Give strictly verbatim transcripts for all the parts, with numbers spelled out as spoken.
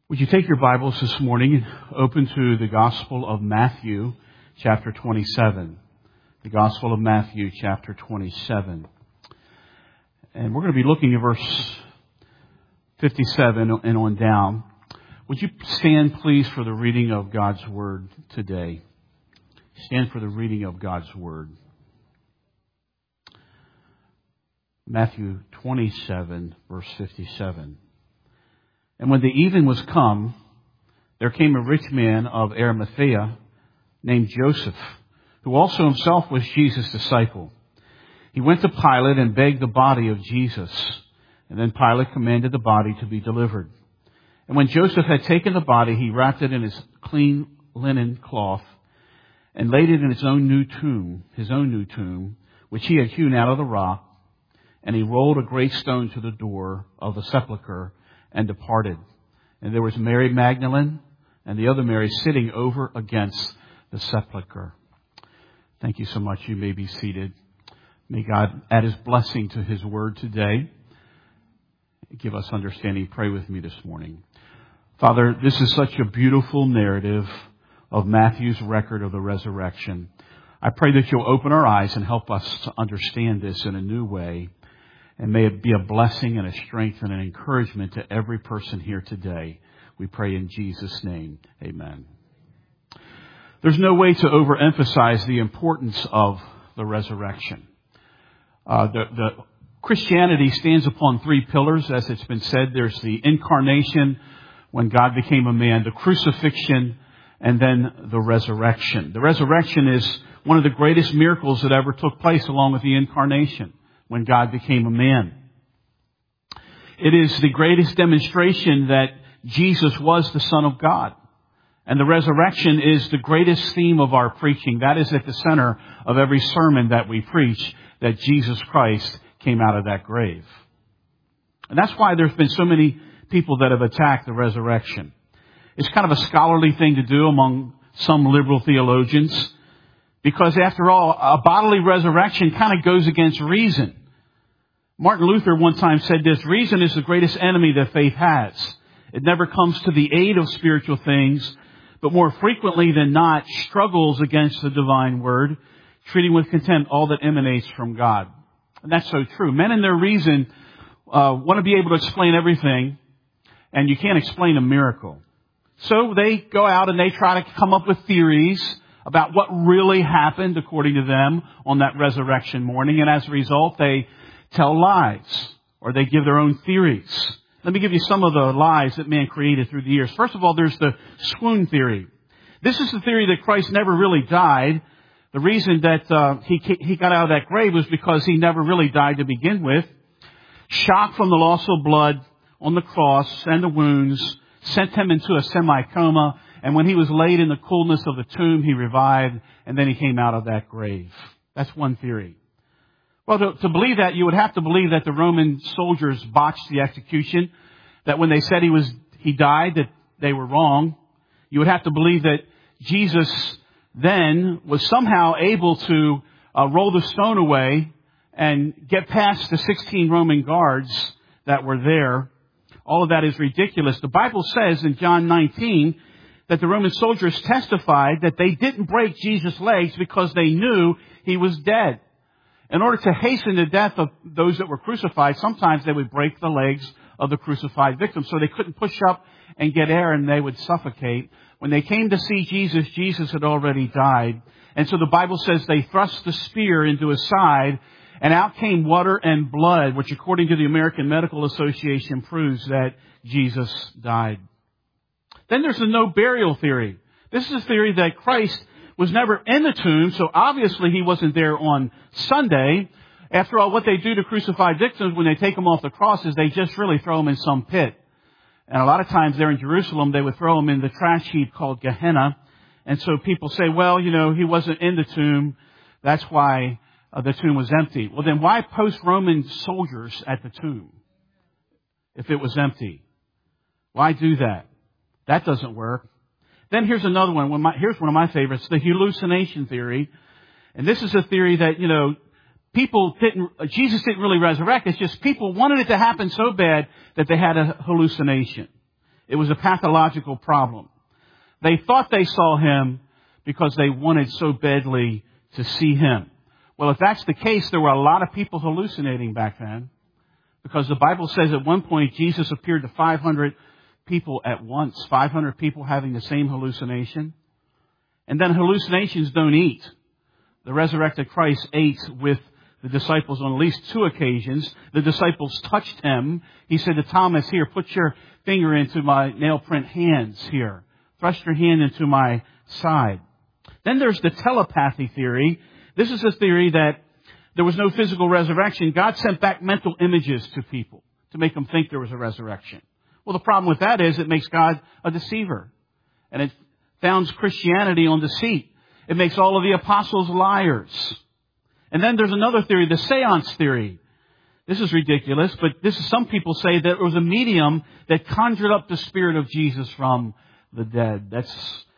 Would you take your Bibles this morning and open to the Gospel of Matthew, chapter twenty-seven. The Gospel of Matthew, chapter twenty-seven. And we're going to be looking at verse fifty-seven and on down. Would you stand, please, for the reading of God's Word today? Stand for the reading of God's Word. Matthew twenty-seven, verse fifty-seven. And when the even was come, there came a rich man of Arimathea named Joseph, who also himself was Jesus' disciple. He went to Pilate and begged the body of Jesus. And then Pilate commanded the body to be delivered. And when Joseph had taken the body, he wrapped it in his clean linen cloth and laid it in his own new tomb, his own new tomb, which he had hewn out of the rock. And he rolled a great stone to the door of the sepulchre and departed. And there was Mary Magdalene and the other Mary sitting over against the sepulchre. Thank you so much. You may be seated. May God add His blessing to His word today. Give us understanding. Pray with me this morning. Father, this is such a beautiful narrative of Matthew's record of the resurrection. I pray that you'll open our eyes and help us to understand this in a new way. And may it be a blessing and a strength and an encouragement to every person here today. We pray in Jesus' name. Amen. There's no way to overemphasize the importance of the resurrection. Uh, the, the Christianity stands upon three pillars, as it's been said. There's the incarnation, when God became a man, the crucifixion, and then the resurrection. The resurrection is one of the greatest miracles that ever took place, along with the incarnation, when God became a man. It is the greatest demonstration that Jesus was the Son of God. And the resurrection is the greatest theme of our preaching. That is at the center of every sermon that we preach, that Jesus Christ came out of that grave. And that's why there's been so many people that have attacked the resurrection. It's kind of a scholarly thing to do among some liberal theologians, because after all, a bodily resurrection kind of goes against reason. Martin Luther one time said this: reason is the greatest enemy that faith has. It never comes to the aid of spiritual things, but more frequently than not struggles against the divine word, treating with contempt all that emanates from God. And that's so true. Men in their reason uh, want to be able to explain everything, and you can't explain a miracle. So they go out and they try to come up with theories about what really happened according to them on that resurrection morning. And as a result, they tell lies, or they give their own theories. Let me give you some of the lies that man created through the years. First of all, there's the swoon theory. This is the theory that Christ never really died. The reason that uh, he he got out of that grave was because he never really died to begin with. Shock from the loss of blood on the cross and the wounds sent him into a semi-coma. And when he was laid in the coolness of the tomb, he revived, and then he came out of that grave. That's one theory. Well, to, to believe that, you would have to believe that the Roman soldiers botched the execution, that when they said he was he died, that they were wrong. You would have to believe that Jesus then was somehow able to uh, roll the stone away and get past the sixteen Roman guards that were there. All of that is ridiculous. The Bible says in John nineteen that the Roman soldiers testified that they didn't break Jesus' legs because they knew he was dead. In order to hasten the death of those that were crucified, sometimes they would break the legs of the crucified victim so they couldn't push up and get air and they would suffocate. When they came to see Jesus, Jesus had already died. And so the Bible says they thrust the spear into his side, and out came water and blood, which according to the American Medical Association proves that Jesus died. Then there's the no burial theory. This is a theory that Christ was never in the tomb, so obviously he wasn't there on Sunday. After all, what they do to crucified victims when they take them off the cross is they just really throw them in some pit. And a lot of times there in Jerusalem, they would throw them in the trash heap called Gehenna. And so people say, well, you know, he wasn't in the tomb. That's why uh, the tomb was empty. Well, then why post Roman soldiers at the tomb if it was empty? Why do that? That doesn't work. Then here's another one. one of my, here's one of my favorites, the hallucination theory. And this is a theory that, you know, people didn't, Jesus didn't really resurrect. It's just people wanted it to happen so bad that they had a hallucination. It was a pathological problem. They thought they saw him because they wanted so badly to see him. Well, if that's the case, there were a lot of people hallucinating back then, because the Bible says at one point Jesus appeared to five hundred people at once, five hundred people having the same hallucination. And then hallucinations don't eat. The resurrected Christ ate with the disciples on at least two occasions. The disciples touched him. He said to Thomas, here, put your finger into my nail print hands here. Thrust your hand into my side. Then there's the telepathy theory. This is a theory that there was no physical resurrection. God sent back mental images to people to make them think there was a resurrection. Well, the problem with that is it makes God a deceiver. And it founds Christianity on deceit. It makes all of the apostles liars. And then there's another theory, the seance theory. This is ridiculous, but this is, some people say that it was a medium that conjured up the spirit of Jesus from the dead. That's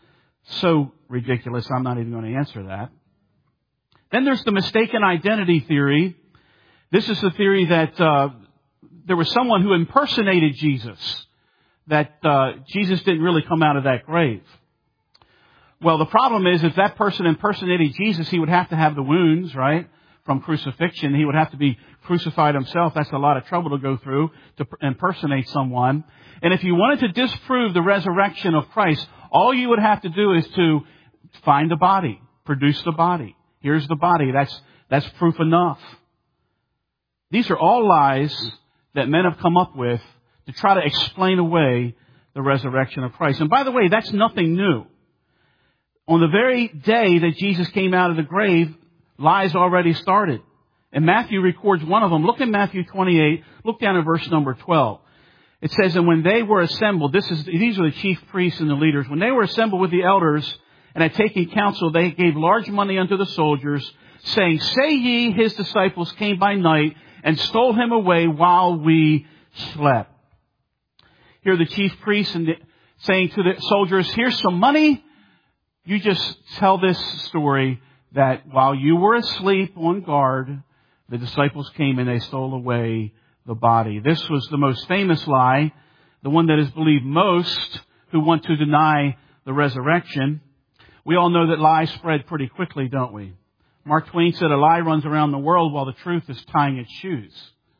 so ridiculous, I'm not even going to answer that. Then there's the mistaken identity theory. This is the theory that uh, there was someone who impersonated Jesus, that uh, Jesus didn't really come out of that grave. Well, the problem is, if that person impersonated Jesus, he would have to have the wounds, right, from crucifixion. He would have to be crucified himself. That's a lot of trouble to go through to impersonate someone. And if you wanted to disprove the resurrection of Christ, all you would have to do is to find the body, produce the body. Here's the body. That's, that's proof enough. These are all lies that men have come up with to try to explain away the resurrection of Christ. And by the way, that's nothing new. On the very day that Jesus came out of the grave, lies already started. And Matthew records one of them. Look at Matthew twenty-eight. Look down at verse number twelve. It says, and when they were assembled, this is, these are the chief priests and the leaders. When they were assembled with the elders and had taken counsel, they gave large money unto the soldiers, saying, say ye, his disciples came by night and stole him away while we slept. Here are the chief priests and the, saying to the soldiers, here's some money. You just tell this story that while you were asleep on guard, the disciples came and they stole away the body. This was the most famous lie, the one that is believed most who want to deny the resurrection. We all know that lies spread pretty quickly, don't we? Mark Twain said a lie runs around the world while the truth is tying its shoes.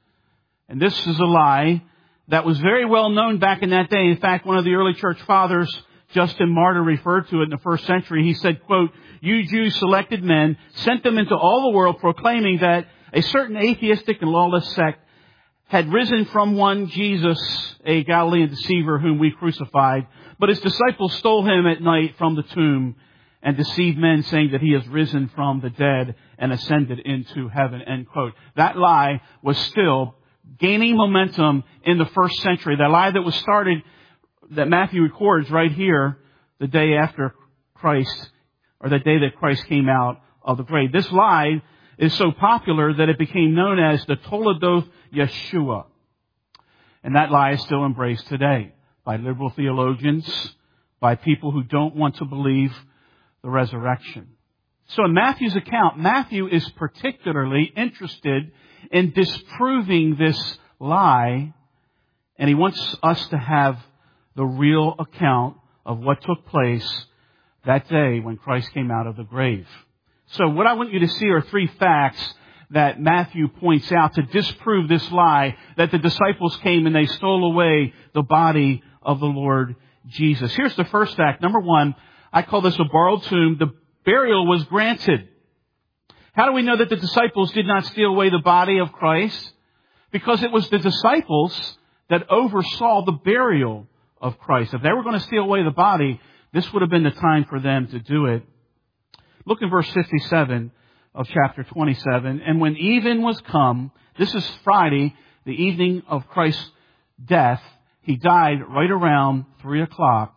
And this is a lie that was very well known back in that day. In fact, one of the early church fathers, Justin Martyr, referred to it in the first century. He said, quote, you Jews selected men, sent them into all the world proclaiming that a certain atheistic and lawless sect had risen from one Jesus, a Galilean deceiver whom we crucified. But his disciples stole him at night from the tomb and deceived men, saying that he has risen from the dead and ascended into heaven, end quote. That lie was still gaining momentum in the first century. That lie that was started, that Matthew records right here, the day after Christ, or the day that Christ came out of the grave. This lie is so popular that it became known as the Toledoth Yeshua. And that lie is still embraced today by liberal theologians, by people who don't want to believe the resurrection. So in Matthew's account, Matthew is particularly interested in disproving this lie, and he wants us to have the real account of what took place that day when Christ came out of the grave. So what I want you to see are three facts that Matthew points out to disprove this lie that the disciples came and they stole away the body of the Lord Jesus. Here's the first fact. Number one, I call this a borrowed tomb. The burial was granted. How do we know that the disciples did not steal away the body of Christ? Because it was the disciples that oversaw the burial of Christ. If they were going to steal away the body, this would have been the time for them to do it. Look in verse fifty-seven of chapter twenty-seven. And when even was come, this is Friday, the evening of Christ's death, he died right around three o'clock.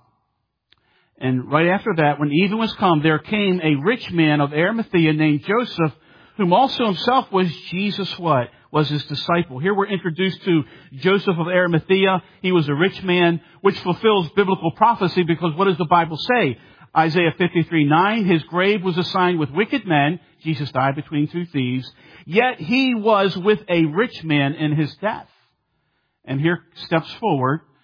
And right after that, when even was come, there came a rich man of Arimathea named Joseph, whom also himself was Jesus what? Was his disciple. Here we're introduced to Joseph of Arimathea. He was a rich man, which fulfills biblical prophecy, because what does the Bible say? Isaiah fifty-three nine, his grave was assigned with wicked men. Jesus died between two thieves. Yet he was with a rich man in his death. And here steps forward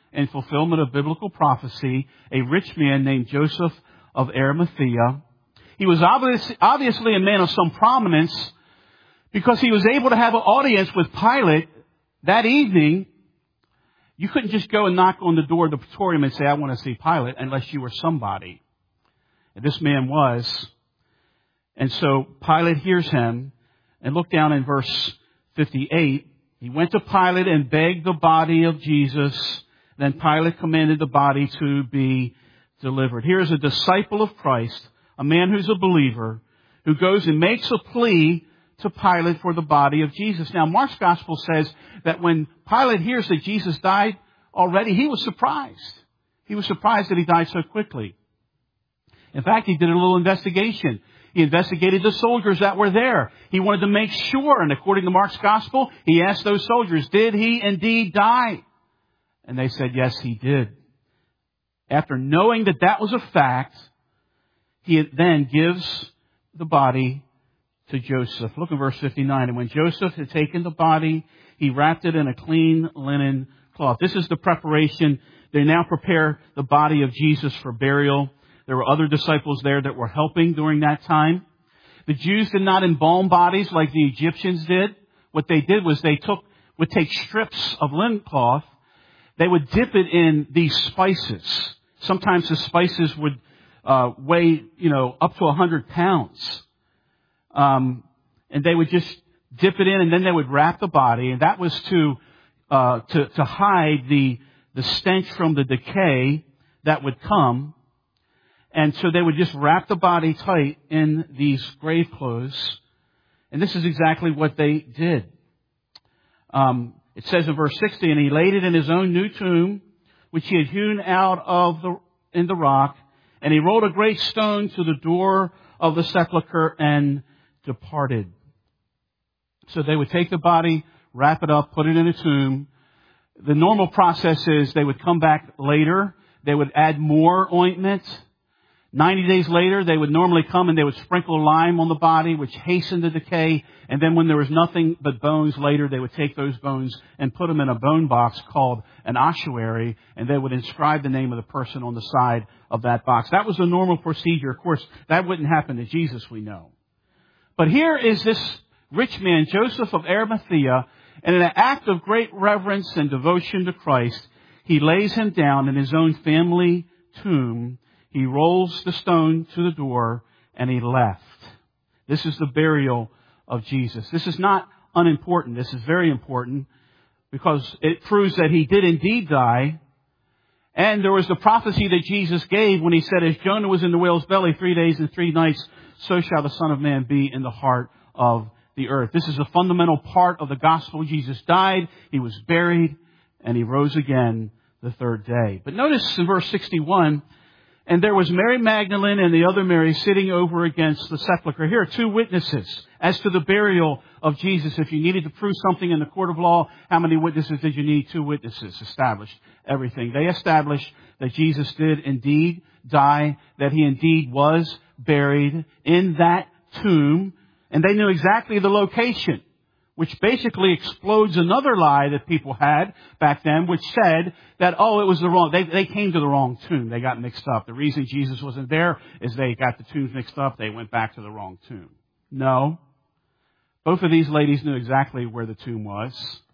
in fulfillment of biblical prophecy, a rich man named Joseph of Arimathea. He was obvious, obviously a man of some prominence because he was able to have an audience with Pilate that evening. You couldn't just go and knock on the door of the praetorium and say, I want to see Pilate, unless you were somebody. And this man was. And so Pilate hears him. And look down in verse fifty-eight. He went to Pilate and begged the body of Jesus. Then Pilate commanded the body to be delivered. Here's a disciple of Christ, a man who's a believer, who goes and makes a plea to Pilate for the body of Jesus. Now, Mark's gospel says that when Pilate hears that Jesus died already, he was surprised. He was surprised that he died so quickly. In fact, he did a little investigation. He investigated the soldiers that were there. He wanted to make sure, and according to Mark's gospel, he asked those soldiers, did he indeed die? And they said, yes, he did. After knowing that that was a fact, he then gives the body to Joseph. Look at verse fifty-nine. And when Joseph had taken the body, he wrapped it in a clean linen cloth. This is the preparation. They now prepare the body of Jesus for burial. There were other disciples there that were helping during that time. The Jews did not embalm bodies like the Egyptians did. What they did was they took, would take strips of linen cloth. They would dip it in these spices. Sometimes the spices would uh, weigh, you know, up to a hundred pounds. Um, and they would just dip it in, and then they would wrap the body, and that was to uh, to, to hide the the stench from the decay that would come. And so they would just wrap the body tight in these grave clothes. And this is exactly what they did. Um, it says in verse sixty, and he laid it in his own new tomb, which he had hewn out of the in the rock. And he rolled a great stone to the door of the sepulchre and departed. So they would take the body, wrap it up, put it in a tomb. The normal process is they would come back later. They would add more ointment. Ninety days later, they would normally come and they would sprinkle lime on the body, which hastened the decay. And then when there was nothing but bones later, they would take those bones and put them in a bone box called an ossuary, and they would inscribe the name of the person on the side of that box. That was the normal procedure. Of course, that wouldn't happen to Jesus, we know. But here is this rich man, Joseph of Arimathea, and in an act of great reverence and devotion to Christ, he lays him down in his own family tomb. He rolls the stone to the door, and he left. This is the burial of Jesus. This is not unimportant. This is very important because it proves that he did indeed die. And there was the prophecy that Jesus gave when he said, as Jonah was in the whale's belly three days and three nights, so shall the Son of Man be in the heart of the earth. This is a fundamental part of the gospel. Jesus died, he was buried, and he rose again the third day. But notice in verse sixty-one, and there was Mary Magdalene and the other Mary sitting over against the sepulchre. Here are two witnesses as to the burial of Jesus. If you needed to prove something in the court of law, how many witnesses did you need? Two witnesses established everything. They established that Jesus did indeed die, that he indeed was buried in that tomb, and they knew exactly the location, which basically explodes another lie that people had back then, which said that, oh, it was the wrong, they, they came to the wrong tomb. They got mixed up. The reason Jesus wasn't there is they got the tombs mixed up. They went back to the wrong tomb. No. Both of these ladies knew exactly where the tomb was.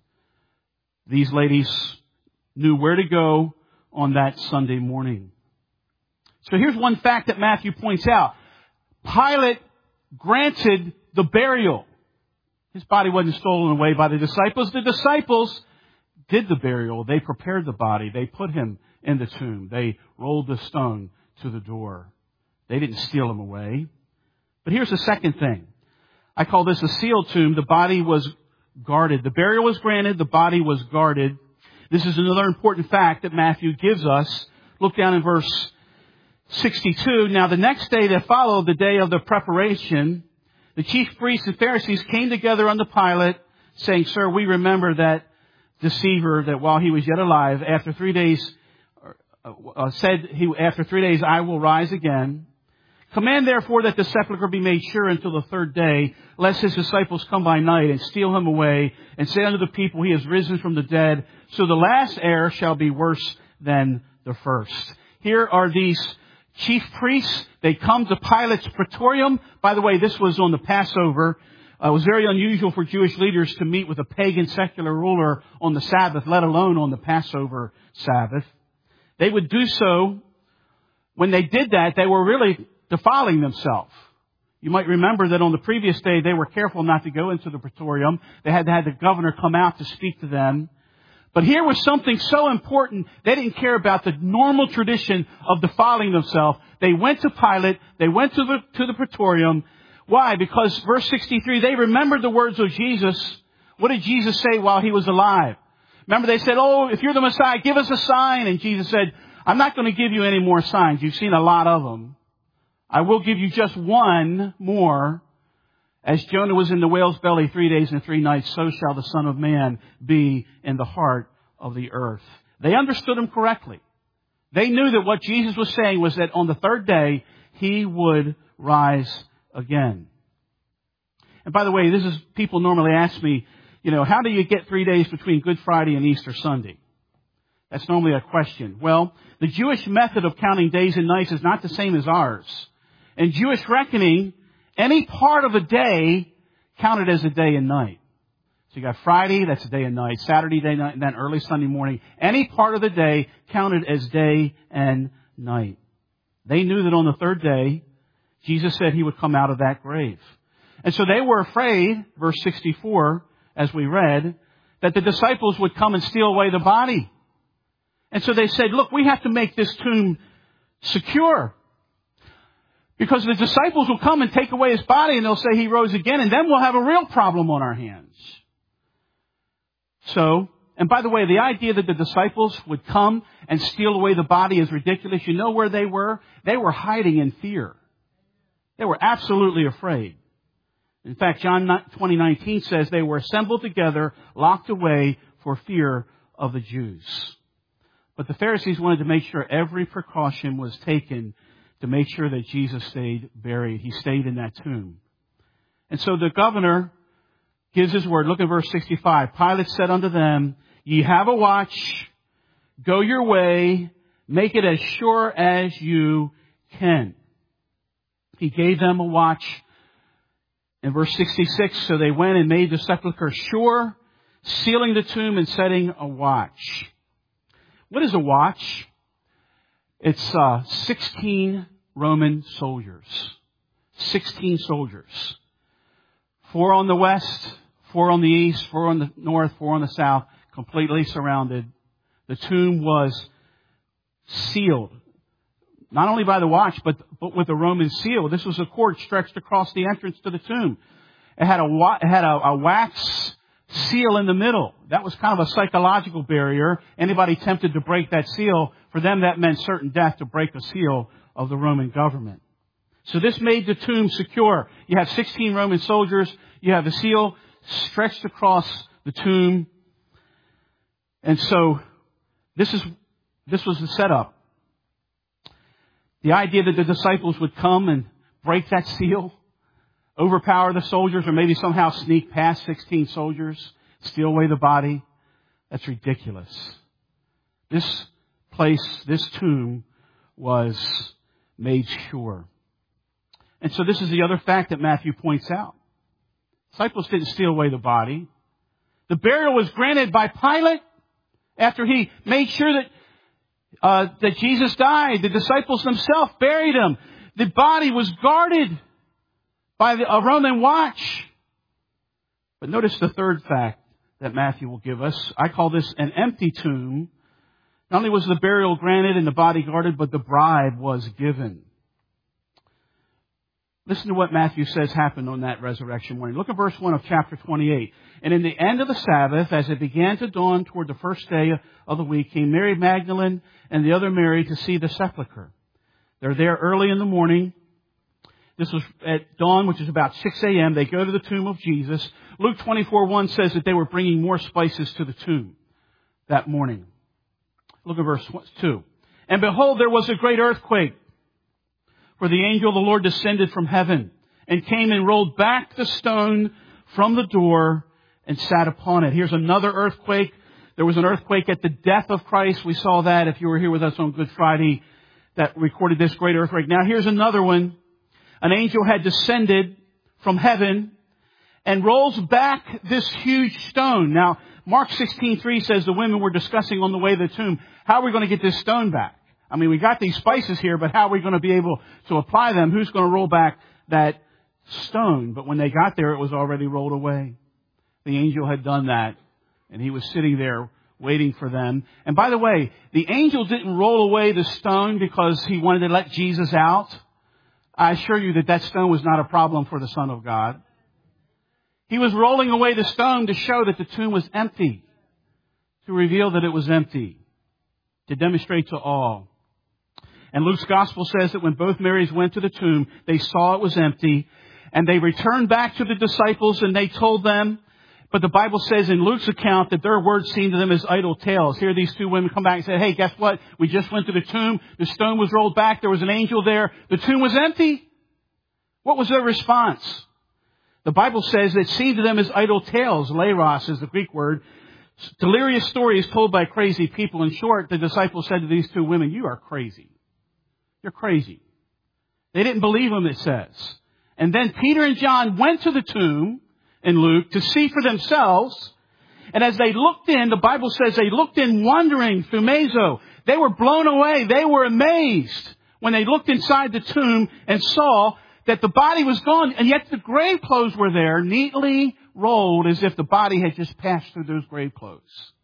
These ladies knew where to go on that Sunday morning. So here's one fact that Matthew points out. Pilate granted the burial. His body wasn't stolen away by the disciples. The disciples did the burial. They prepared the body. They put him in the tomb. They rolled the stone to the door. They didn't steal him away. But here's the second thing. I call this a sealed tomb. The body was guarded. The burial was granted. The body was guarded. This is another important fact that Matthew gives us. Look down in verse sixty-two. Now the next day that followed, the day of the preparation, the chief priests and Pharisees came together unto Pilate, saying, Sir, we remember that deceiver that while he was yet alive, after three days, uh, said he, after three days I will rise again. Command therefore that the sepulchre be made sure until the third day, lest his disciples come by night and steal him away, and say unto the people, he is risen from the dead. So the last heir shall be worse than the first. Here are these chief priests. They come to Pilate's praetorium. By the way, this was on the Passover. Uh, it was very unusual for Jewish leaders to meet with a pagan secular ruler on the Sabbath, let alone on the Passover Sabbath. They would do so. When they did that, they were really defiling themselves. You might remember that on the previous day, they were careful not to go into the praetorium. They had to have the governor come out to speak to them. But here was something so important, they didn't care about the normal tradition of defiling themselves. They went to Pilate. They went to the, to the praetorium. Why? Because verse sixty-three, they remembered the words of Jesus. What did Jesus say while he was alive? Remember, they said, oh, if you're the Messiah, give us a sign. And Jesus said, I'm not going to give you any more signs. You've seen a lot of them. I will give you just one more. As Jonah was in the whale's belly three days and three nights, so shall the Son of Man be in the heart of the earth. They understood him correctly. They knew that what Jesus was saying was that on the third day, he would rise again. And by the way, this is, people normally ask me, you know, how do you get three days between Good Friday and Easter Sunday? That's normally a question. Well, the Jewish method of counting days and nights is not the same as ours. In Jewish reckoning, any part of a day counted as a day and night. So you got Friday, that's a day and night. Saturday, day and night, and then early Sunday morning. Any part of the day counted as day and night. They knew that on the third day, Jesus said he would come out of that grave. And so they were afraid, verse sixty-four, as we read, that the disciples would come and steal away the body. And so they said, look, we have to make this tomb secure. Because the disciples will come and take away his body and they'll say he rose again, and then we'll have a real problem on our hands. So, and by the way, the idea that the disciples would come and steal away the body is ridiculous. You know where they were? They were hiding in fear. They were absolutely afraid. In fact, John twenty nineteen says they were assembled together, locked away for fear of the Jews. But the Pharisees wanted to make sure every precaution was taken to make sure that Jesus stayed buried. He stayed in that tomb. And so the governor gives his word. Look at verse sixty-five. Pilate said unto them, ye have a watch. Go your way. Make it as sure as you can. He gave them a watch. In verse sixty-six, so they went and made the sepulchre sure, sealing the tomb and setting a watch. What is a watch? It's uh, sixteen Roman soldiers. sixteen soldiers. Four on the west, four on the east, four on the north, four on the south, completely surrounded. The tomb was sealed. Not only by the watch, but, but with a Roman seal. This was a cord stretched across the entrance to the tomb. It had a, it had a, a wax seal in the middle. That was kind of a psychological barrier. Anybody tempted to break that seal, for them that meant certain death to break the seal of the Roman government. So this made the tomb secure. You have sixteen Roman soldiers. You have a seal stretched across the tomb. And so this is, this was the setup. The idea that the disciples would come and break that seal, overpower the soldiers, or maybe somehow sneak past sixteen soldiers, steal away the body, that's ridiculous. This place, this tomb, was made sure. And so this is the other fact that Matthew points out. Disciples didn't steal away the body. The burial was granted by Pilate after he made sure that Uh, that Jesus died. The disciples themselves buried him. The body was guarded by the, a Roman watch. But notice the third fact that Matthew will give us. I call this an empty tomb. Not only was the burial granted and the body guarded, but the bribe was given. Listen to what Matthew says happened on that resurrection morning. Look at verse one of chapter twenty-eight. And in the end of the Sabbath, as it began to dawn toward the first day of the week, came Mary Magdalene and the other Mary to see the sepulchre. They're there early in the morning. This was at dawn, which is about six a.m. They go to the tomb of Jesus. Luke twenty-four one says that they were bringing more spices to the tomb that morning. Look at verse two. And behold, there was a great earthquake. For the angel of the Lord descended from heaven and came and rolled back the stone from the door and sat upon it. Here's another earthquake. There was an earthquake at the death of Christ. We saw that if you were here with us on Good Friday, that recorded this great earthquake. Now here's another one. An angel had descended from heaven and rolls back this huge stone. Now, Mark sixteen three says the women were discussing on the way to the tomb, how are we going to get this stone back? I mean, we got these spices here, but how are we going to be able to apply them? Who's going to roll back that stone? But when they got there, it was already rolled away. The angel had done that, and he was sitting there waiting for them. And by the way, the angel didn't roll away the stone because he wanted to let Jesus out. I assure you that that stone was not a problem for the Son of God. He was rolling away the stone to show that the tomb was empty, to reveal that it was empty, to demonstrate to all. And Luke's gospel says that when both Marys went to the tomb, they saw it was empty, and they returned back to the disciples and they told them, but the Bible says in Luke's account that their words seemed to them as idle tales. Here these two women come back and say, hey, guess what? We just went to the tomb. The stone was rolled back. There was an angel there. The tomb was empty. What was their response? The Bible says it seemed to them as idle tales. Leiros is the Greek word. Delirious stories told by crazy people. In short, the disciples said to these two women, you are crazy. You're crazy. They didn't believe them, it says. And then Peter and John went to the tomb in Luke to see for themselves. And as they looked in, the Bible says they looked in wondering, thumezo. They were blown away. They were amazed when they looked inside the tomb and saw that the body was gone, and yet the grave clothes were there, neatly rolled as if the body had just passed through those grave clothes.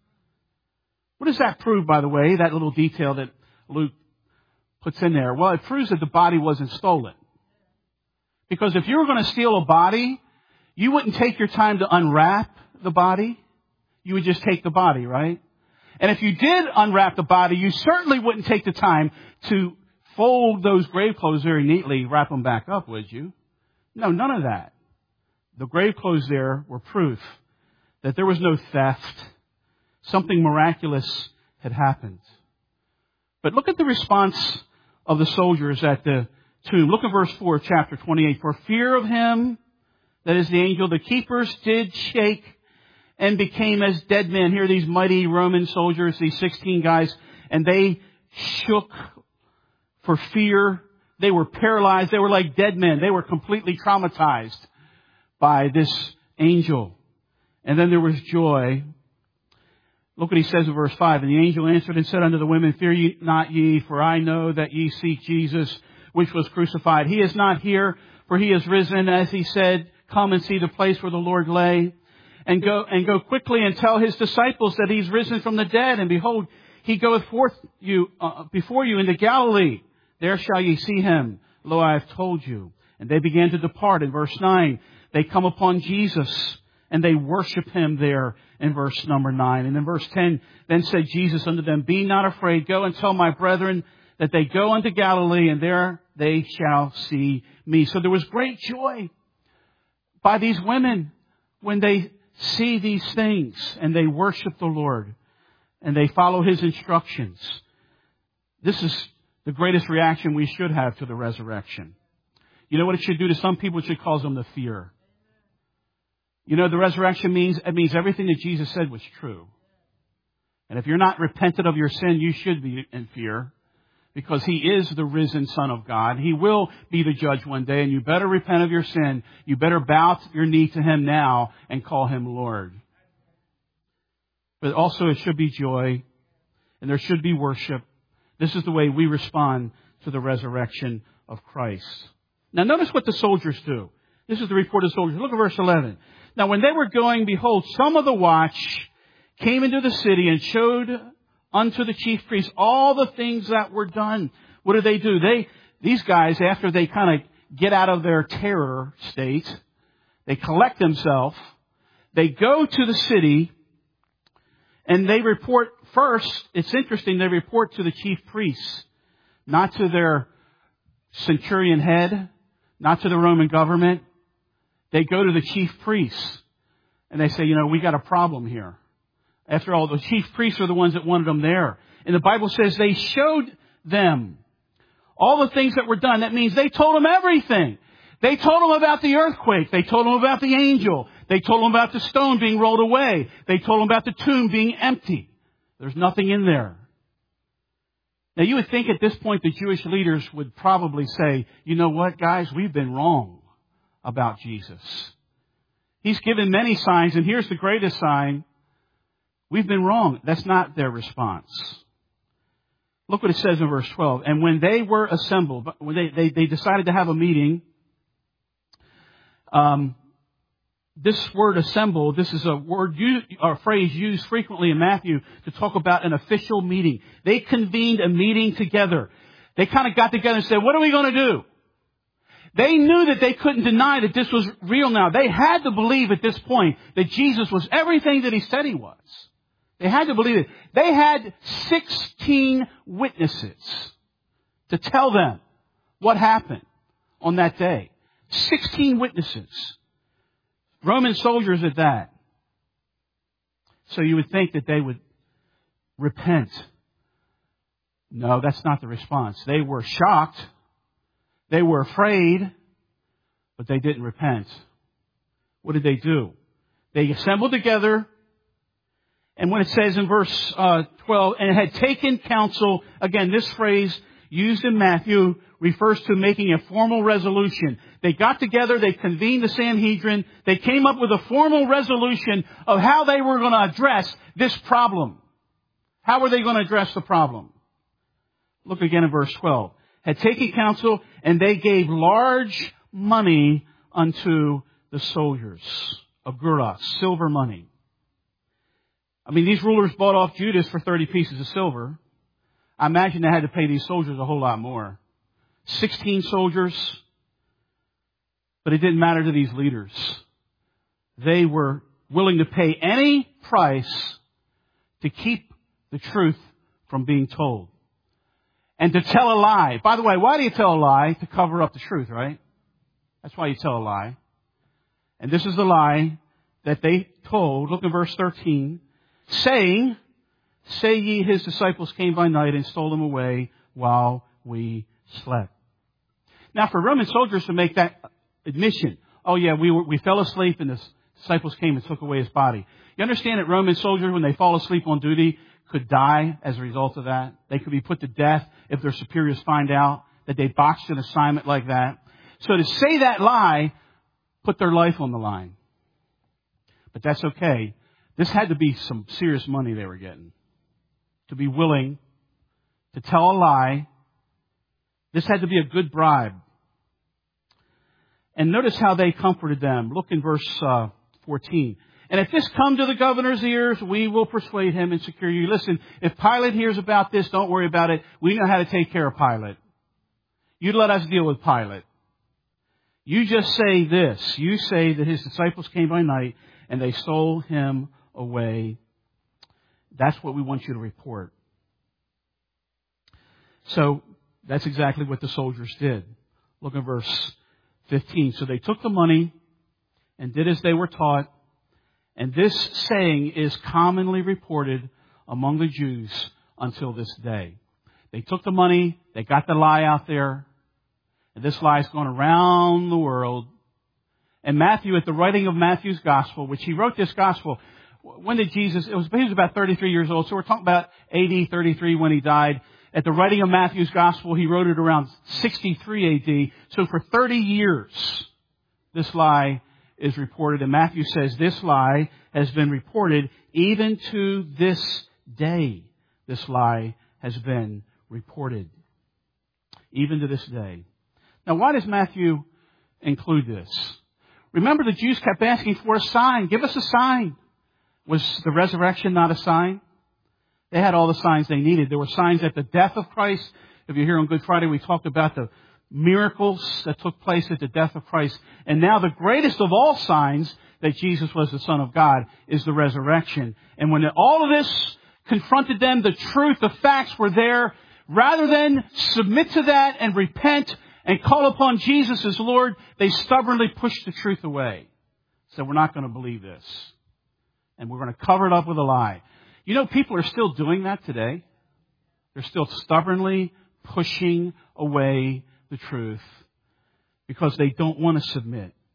What does that prove, by the way, that little detail that Luke puts in there? Well, it proves that the body wasn't stolen. Because if you were going to steal a body, you wouldn't take your time to unwrap the body. You would just take the body, right? And if you did unwrap the body, you certainly wouldn't take the time to fold those grave clothes very neatly, wrap them back up, would you? No, none of that. The grave clothes there were proof that there was no theft. Something miraculous had happened. But look at the response of the soldiers at the tomb. Look at verse four of chapter twenty-eight. For fear of him, that is the angel, the keepers did shake and became as dead men. Here are these mighty Roman soldiers, these sixteen guys, and they shook for fear. They were paralyzed. They were like dead men. They were completely traumatized by this angel. And then there was joy. Look what he says in verse five. And the angel answered and said unto the women, fear ye not ye, for I know that ye seek Jesus, which was crucified. He is not here, for he is risen, as he said, come and see the place where the Lord lay. And go, and go quickly and tell his disciples that he's risen from the dead. And behold, he goeth forth you, uh, before you into Galilee. There shall ye see him. Lo, I have told you. And they began to depart. In verse nine, they come upon Jesus and they worship him there in verse number nine. And in verse ten, then said Jesus unto them, be not afraid. Go and tell my brethren that they go unto Galilee, and there they shall see me. So there was great joy by these women when they see these things and they worship the Lord and they follow his instructions. This is the greatest reaction we should have to the resurrection. You know what it should do to some people? It should cause them to fear. You know, the resurrection means, it means everything that Jesus said was true. And if you're not repentant of your sin, you should be in fear, because he is the risen Son of God. He will be the judge one day, and you better repent of your sin. You better bow your knee to him now and call him Lord. But also it should be joy, and there should be worship. This is the way we respond to the resurrection of Christ. Now notice what the soldiers do. This is the report of the soldiers. Look at verse eleven. Now when they were going, behold, some of the watch came into the city and showed unto the chief priests all the things that were done. What do they do? They, these guys, after they kind of get out of their terror state, they collect themselves, they go to the city, and they report first. It's interesting, they report to the chief priests, not to their centurion head, not to the Roman government. They go to the chief priests and they say, you know, we got a problem here. After all, the chief priests are the ones that wanted them there. And the Bible says they showed them all the things that were done. That means they told them everything. They told them about the earthquake. They told them about the angel. They told him about the stone being rolled away. They told him about the tomb being empty. There's nothing in there. Now you would think at this point the Jewish leaders would probably say, you know what, guys, we've been wrong about Jesus. He's given many signs, and here's the greatest sign. We've been wrong. That's not their response. Look what it says in verse twelve. And when they were assembled, when they, they, they decided to have a meeting, um, this word assemble, this is a word or phrase used frequently in Matthew to talk about an official meeting. They convened a meeting together. They kind of got together and said, what are we going to do? They knew that they couldn't deny that this was real now. They had to believe at this point that Jesus was everything that he said he was. They had to believe it. They had sixteen witnesses to tell them what happened on that day. sixteen witnesses. Roman soldiers at that. So you would think that they would repent. No, that's not the response. They were shocked. They were afraid, but they didn't repent. What did they do? They assembled together, and when it says in verse uh, twelve, and had taken counsel, again, this phrase used in Matthew refers to making a formal resolution. They got together, they convened the Sanhedrin, they came up with a formal resolution of how they were going to address this problem. How were they going to address the problem? Look again at verse twelve. Had taken counsel, and they gave large money unto the soldiers of Gura, silver money. I mean, these rulers bought off Judas for thirty pieces of silver. I imagine they had to pay these soldiers a whole lot more. Sixteen soldiers. But it didn't matter to these leaders. They were willing to pay any price to keep the truth from being told. And to tell a lie. By the way, why do you tell a lie? To cover up the truth, right? That's why you tell a lie. And this is the lie that they told. Look at verse thirteen. Saying, say ye his disciples came by night and stole him away while we slept. Now for Roman soldiers to make that admission, oh yeah, we were, we fell asleep and the disciples came and took away his body. You understand that Roman soldiers, when they fall asleep on duty, could die as a result of that. They could be put to death if their superiors find out that they botched an assignment like that. So to say that lie, put their life on the line. But that's okay. This had to be some serious money they were getting. To be willing to tell a lie. This had to be a good bribe. And notice how they comforted them. Look in verse uh, fourteen. And if this come to the governor's ears, we will persuade him and secure you. Listen, if Pilate hears about this, don't worry about it. We know how to take care of Pilate. You let us deal with Pilate. You just say this. You say that his disciples came by night and they stole him away. That's what we want you to report. So that's exactly what the soldiers did. Look at verse fifteen. So they took the money and did as they were taught. And this saying is commonly reported among the Jews until this day. They took the money, they got the lie out there, and this lie is going around the world. And Matthew, at the writing of Matthew's gospel, which he wrote this gospel, when did Jesus, it was, he was about thirty-three years old, so we're talking about A D thirty-three when he died. At the writing of Matthew's gospel, he wrote it around sixty-three A D. So for thirty years, this lie is reported. And Matthew says this lie has been reported even to this day. This lie has been reported. Even to this day. Now, why does Matthew include this? Remember, the Jews kept asking for a sign. Give us a sign. Was the resurrection not a sign? They had all the signs they needed. There were signs at the death of Christ. If you're here on Good Friday, we talked about the miracles that took place at the death of Christ. And now the greatest of all signs that Jesus was the Son of God is the resurrection. And when all of this confronted them, the truth, the facts were there. Rather than submit to that and repent and call upon Jesus as Lord, they stubbornly pushed the truth away. So we're not going to believe this. And we're going to cover it up with a lie. You know, people are still doing that today. They're still stubbornly pushing away the truth because they don't want to submit.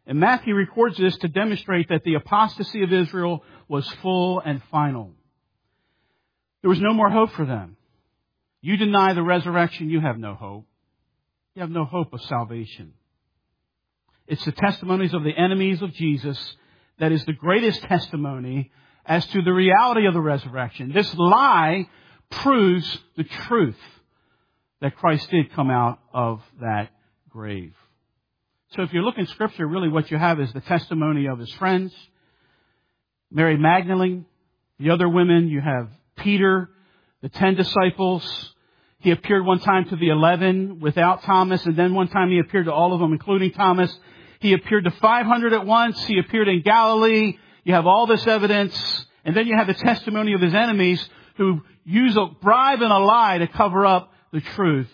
And Matthew records this to demonstrate that the apostasy of Israel was full and final. There was no more hope for them. You deny the resurrection, you have no hope. You have no hope of salvation. It's the testimonies of the enemies of Jesus that is the greatest testimony as to the reality of the resurrection. This lie proves the truth that Christ did come out of that grave. So if you look in Scripture, really what you have is the testimony of his friends, Mary Magdalene, the other women. You have Peter, the ten disciples. He appeared one time to the eleven without Thomas, and then one time he appeared to all of them, including Thomas. He appeared to five hundred at once. He appeared in Galilee. You have all this evidence. And then you have the testimony of his enemies who use a bribe and a lie to cover up the truth.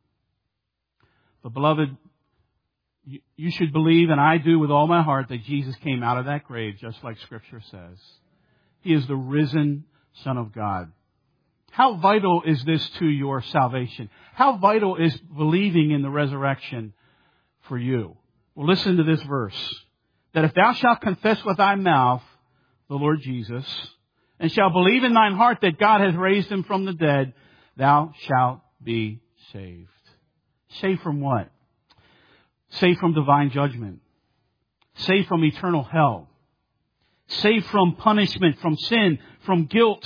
But beloved, you should believe, and I do with all my heart, that Jesus came out of that grave, just like Scripture says. He is the risen Son of God. How vital is this to your salvation? How vital is believing in the resurrection for you? Well, listen to this verse. That if thou shalt confess with thy mouth the Lord Jesus, and shalt believe in thine heart that God has raised him from the dead, thou shalt be saved. Saved from what? Saved from divine judgment. Saved from eternal hell. Saved from punishment, from sin, from guilt.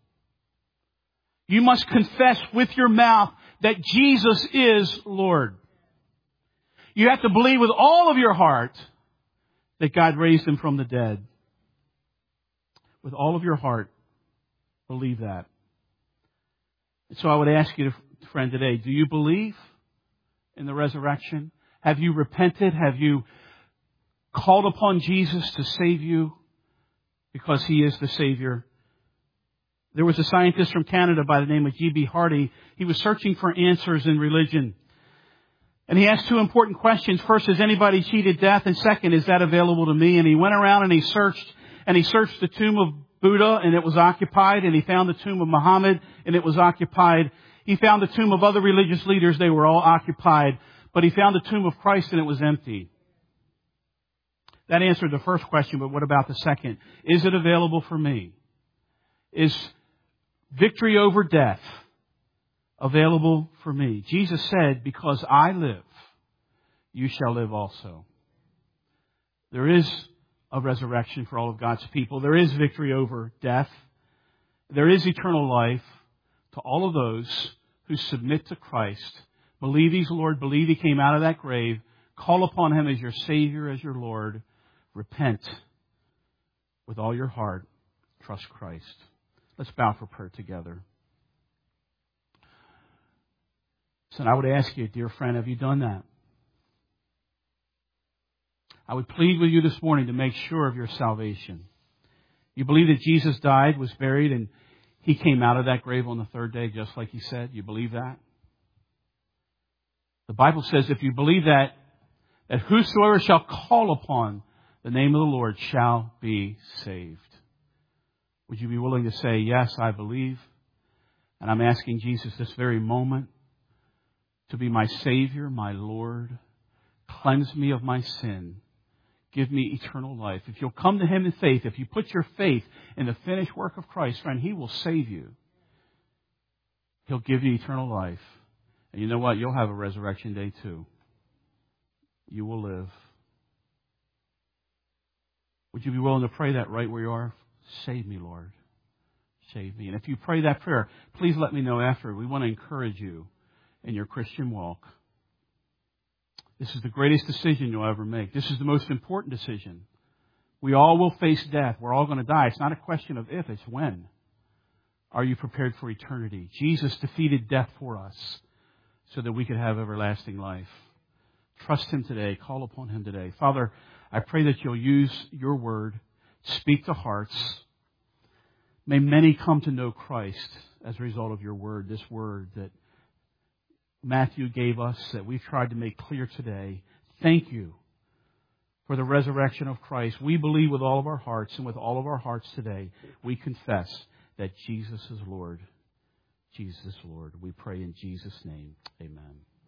You must confess with your mouth that Jesus is Lord. You have to believe with all of your heart that God raised him from the dead. With all of your heart, believe that. And so I would ask you, friend, today, do you believe in the resurrection? Have you repented? Have you called upon Jesus to save you because he is the Savior? There was a scientist from Canada by the name of G B Hardy. He was searching for answers in religion. And he asked two important questions. First, has anybody cheated death? And second, is that available to me? And he went around and he searched, and he searched the tomb of Buddha, and it was occupied. And he found the tomb of Muhammad, and it was occupied. He found the tomb of other religious leaders. They were all occupied. But he found the tomb of Christ, and it was empty. That answered the first question, but what about the second? Is it available for me? Is victory over death available for me? Jesus said, because I live, you shall live also. There is a resurrection for all of God's people. There is victory over death. There is eternal life to all of those who submit to Christ, believe he's Lord, believe he came out of that grave, call upon him as your Savior, as your Lord, repent with all your heart, trust Christ. Let's bow for prayer together. So I would ask you, dear friend, have you done that? I would plead with you this morning to make sure of your salvation. You believe that Jesus died, was buried, and he came out of that grave on the third day, just like he said? You believe that? The Bible says if you believe that, that whosoever shall call upon the name of the Lord shall be saved. Would you be willing to say, yes, I believe, and I'm asking Jesus this very moment to be my Savior, my Lord. Cleanse me of my sin. Give me eternal life. If you'll come to him in faith, if you put your faith in the finished work of Christ, friend, he will save you. He'll give you eternal life. And you know what? You'll have a resurrection day too. You will live. Would you be willing to pray that right where you are? Save me, Lord. Save me. And if you pray that prayer, please let me know after. We want to encourage you in your Christian walk. This is the greatest decision you'll ever make. This is the most important decision. We all will face death. We're all going to die. It's not a question of if, it's when. Are you prepared for eternity? Jesus defeated death for us so that we could have everlasting life. Trust him today. Call upon him today. Father, I pray that you'll use your word, speak to hearts. May many come to know Christ as a result of your word, this word that Matthew gave us, that we've tried to make clear today. Thank you for the resurrection of Christ. We believe with all of our hearts, and with all of our hearts today, we confess that Jesus is Lord. Jesus is Lord. We pray in Jesus' name. Amen.